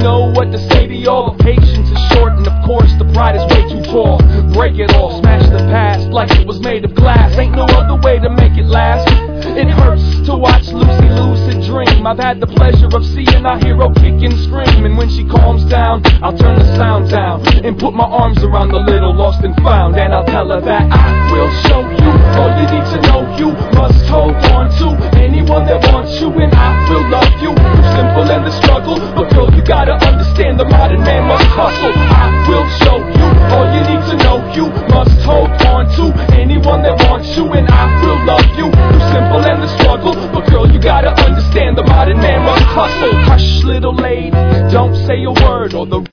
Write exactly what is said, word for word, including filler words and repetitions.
know what to say to y'all. The patience is short and of course the pride is way too tall. Break it all, smash the past like it was made of glass. Ain't no other way to make it last. It hurts to watch Lucy lucid dream. I've had the pleasure of seeing our hero kick and scream. And when she calms down, I'll turn the sound down and put my arms around the little lost and found. And I'll tell her that I will show you all you need to know. You must hold on to anyone that wants you, and I will love you through simple and the struggle. But girl, you gotta understand the modern man must hustle. I will show you all you need to know. You must hold on to anyone that wants you, and I will love you through simple and the struggle. But girl, you gotta understand the modern man must hustle. Hush, little lady, don't say a word, or the